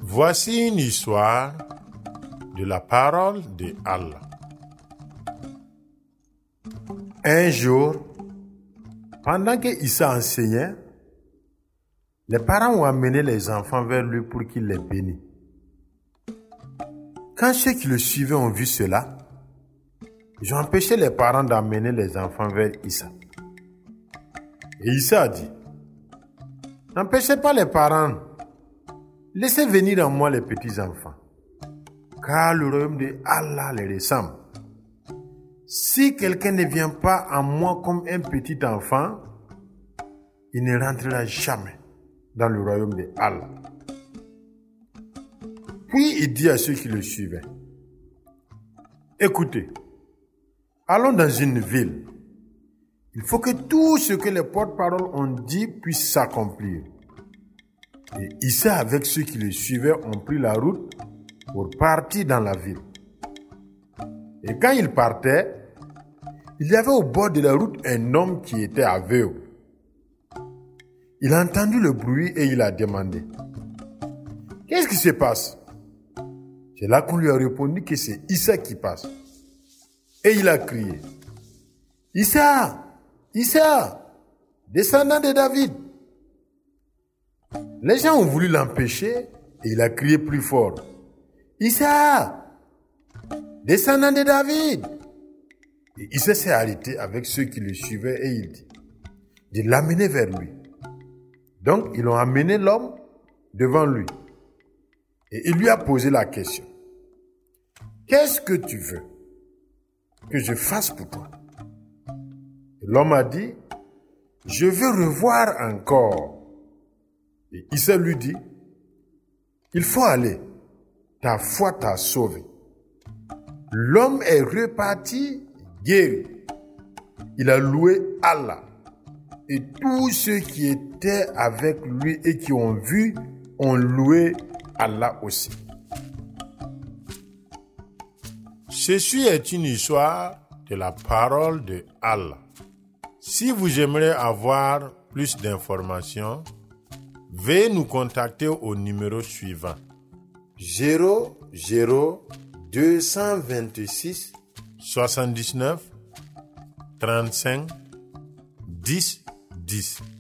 Voici une histoire de la parole de Allah. Un jour, pendant que Issa enseignait, les parents ont amené les enfants vers lui pour qu'il les bénisse. Quand ceux qui le suivaient ont vu cela, ils ont empêché les parents d'amener les enfants vers Issa. Et Issa a dit, n'empêchez pas les parents, laissez venir en moi les petits enfants, car le royaume de Allah les ressemble. Si quelqu'un ne vient pas en moi comme un petit enfant, il ne rentrera jamais dans le royaume de Allah. Puis il dit à ceux qui le suivaient, écoutez, allons dans une ville. Il faut que tout ce que les porte-paroles ont dit puisse s'accomplir. Et Issa avec ceux qui le suivaient ont pris la route pour partir dans la ville. Et quand ils partaient, il y avait au bord de la route un homme qui était aveugle. Il a entendu le bruit et il a demandé, « Qu'est-ce qui se passe ?» C'est là qu'on lui a répondu que c'est Issa qui passe. Et il a crié, « Issa, Issa, descendant de David !» Les gens ont voulu l'empêcher et il a crié plus fort, « Issa, descendant de David !» Et Issa s'est arrêté avec ceux qui le suivaient et il dit, de l'amener vers lui. Donc, ils ont amené l'homme devant lui. Et il lui a posé la question. Qu'est-ce que tu veux que je fasse pour toi? Et l'homme a dit, je veux revoir encore. Et Issa lui dit, il faut aller. Ta foi t'a sauvé. L'homme est reparti guéri. Il a loué Allah. Et tous ceux qui étaient avec lui et qui ont vu ont loué Allah aussi. Ceci est une histoire de la parole de Allah. Si vous aimeriez avoir plus d'informations, veuillez nous contacter au numéro suivant 00 226 79 35 10 10.